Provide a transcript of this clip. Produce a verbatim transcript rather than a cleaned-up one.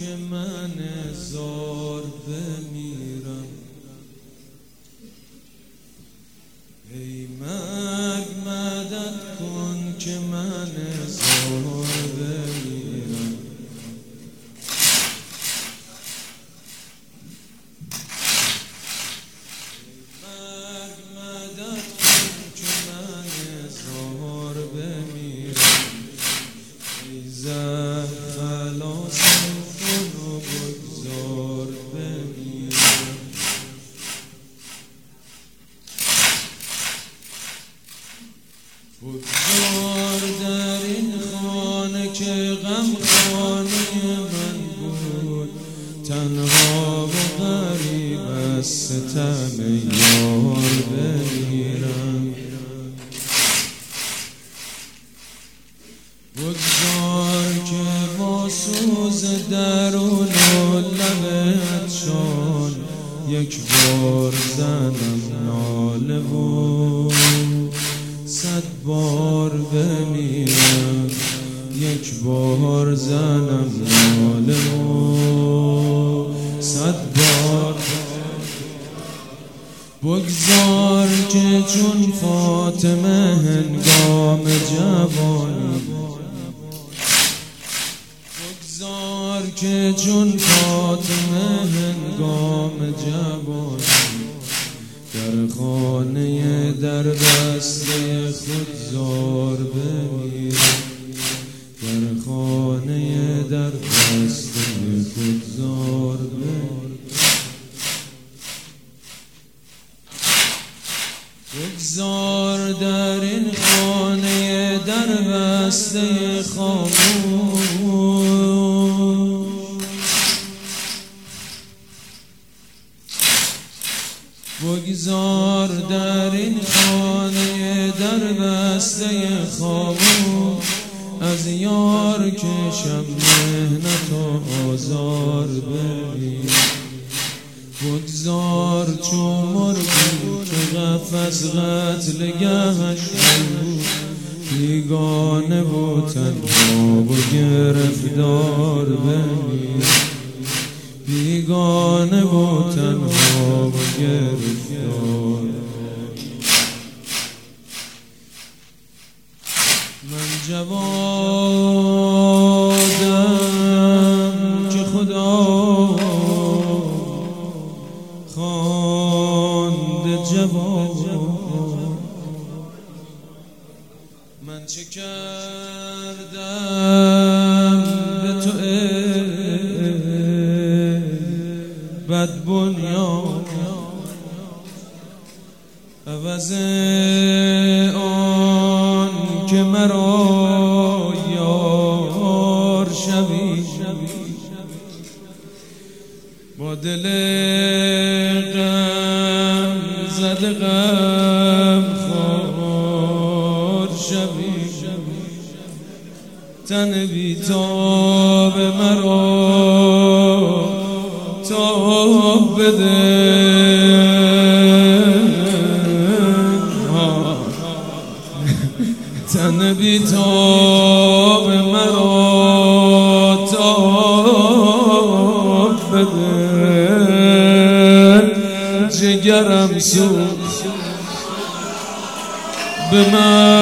که من زار بمیرم. ای مرگ مدد کن که من زار بمیرم. مرگ مدد کن که من زار بمیرم. ای زهر خلاصم کن و بگذار بمیرم. بگذار در این خانه که غم خانه من بود، تنها و غریب از ستم یار بمیرم. بگذار که با سوز درون و لبتشان یک بار زنم ناله و صد بار بمیرم. یک بار زنم ناله و صد بار. بگذار که چون فاطمه هنگام جوانی، بگذار که چون فاطمه هنگام جوانی در خانه در بسته خود زار بمیرم. در خانه در بسته خود زار بمیرم. بگذار در این خانه در بسته خاموش، بگذار در این خانه در بسته خاموش از یار کشم مهنت و آزار ببین. بگذار چون مرغی که قفس قتل گهش بود، بیگانه و تنها و گرفتار ببین. بیگانه و تنها و گرفتار. من جوادم که خدا خواند جواد. من چه کردم به تو بد بنیان، عوض آن که مرا یار شوی، با دل غم زده غم خوار شوی. تن بی تاب مرا تاب بده، تن بی تاب مرا تاب بده. جگرم سوخت به من